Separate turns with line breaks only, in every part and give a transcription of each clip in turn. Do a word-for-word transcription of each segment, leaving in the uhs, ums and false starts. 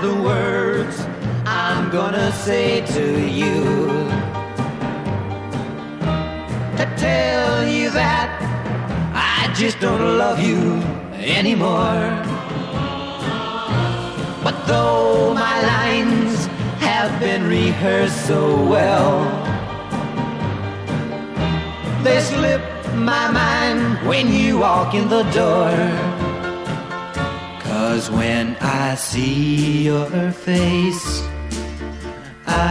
the words I'm gonna say to you, to tell you that I just don't love you anymore. But though my lines have been rehearsed so well, they slip my mind when you walk in the door. 'Cause when I see your face, I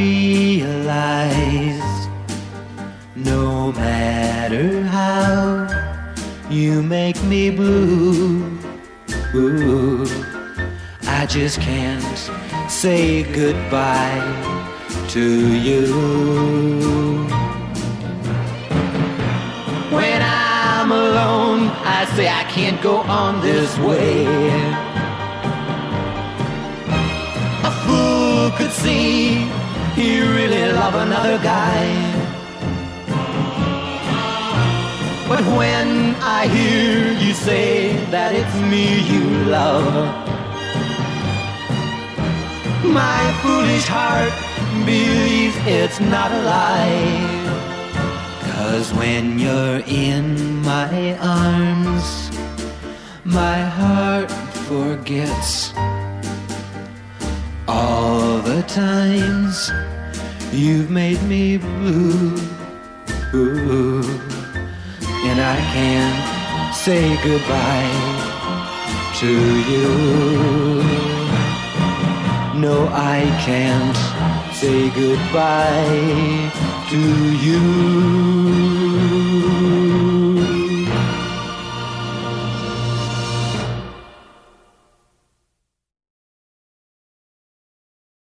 realize no matter how you make me blue, ooh, I just can't say goodbye to you. When I'm alone, I say I can't go on this way. A fool could see he really loved another guy. But when I hear you say that it's me you love, my foolish heart believes it's not a lie. 'Cause when you're in my arms, my heart forgets all the times you've made me blue, ooh, and I can't say goodbye to you. No, I can't say goodbye to you.